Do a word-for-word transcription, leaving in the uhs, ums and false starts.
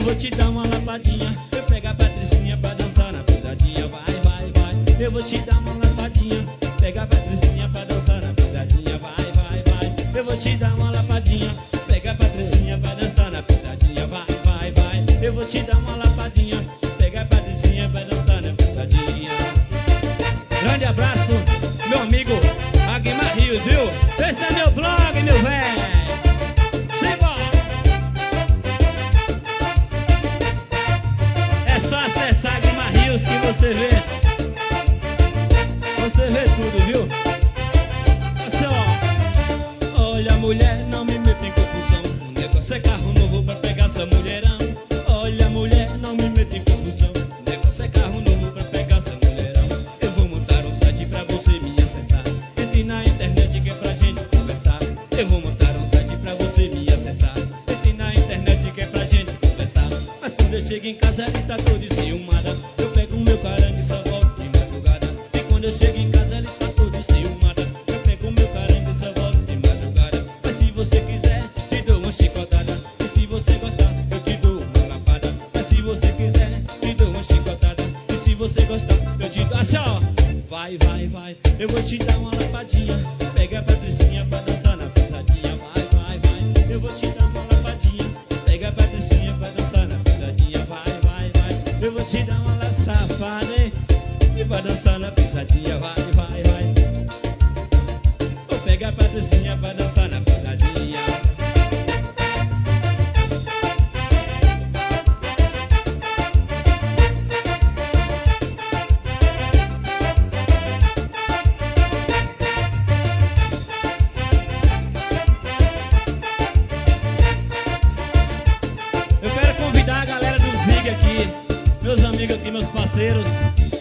vou te dar uma lapadinha. Eu pego a Patricinha pra dançar na pisadinha. Vai, vai, vai. Eu vou te dar uma lapadinha. Pega a Patricinha pra dançar na pisadinha. Vai, vai, vai. Eu vou te dar uma lapadinha. Pega a Patricinha pra dançar na pisadinha. Vai, vai, vai. Eu vou te dar uma lapadinha. Pega a Patricinha pra dançar na pisadinha. Grande abraço, meu amigo Aguimar Rios, viu? Esse é meu blog, meu velho. Simbora! É só acessar Aguimar Rios que você vê. Você vê tudo, viu? Assim, ó. Olha, mulher, não me meta em confusão. O negócio é carro novo pra pegar sua mulherão. Olha, mulher, não me meta em confusão. O negócio é carro novo pra pegar sua mulherão. Eu vou montar um site pra você me acessar. Entre na internet que é pra gente conversar. Eu vou montar um site pra você me acessar. Entre na internet que é pra gente conversar. Mas quando eu chego em casa ela está toda enciumada. Eu pego o meu carangue e só volto de madrugada. E quando eu chego em casa ela está toda enciumada. Eu pego o meu carangue e só volto de madrugada. Mas se você quiser, te dou uma chicotada. E se você gostar, eu te dou uma lapada. Mas se você quiser, te dou uma chicotada. E se você gostar, eu te dou assim, ó. Vai, vai, vai, eu vou te dar uma lapadinha. Pega a Patricinha pra dançar na pisadinha. Vai, vai, vai, eu vou te dar uma lapadinha. Pega a Patricinha pra dançar na pisadinha. Vai, vai, vai, eu vou te dar uma laçafada, hein? E pra dançar na pisadinha. Vai, vai, vai. Vou pegar a Patricinha pra dançar na pisadinha. Eu quero convidar a galera do Zig aqui, meus amigos aqui, meus parceiros,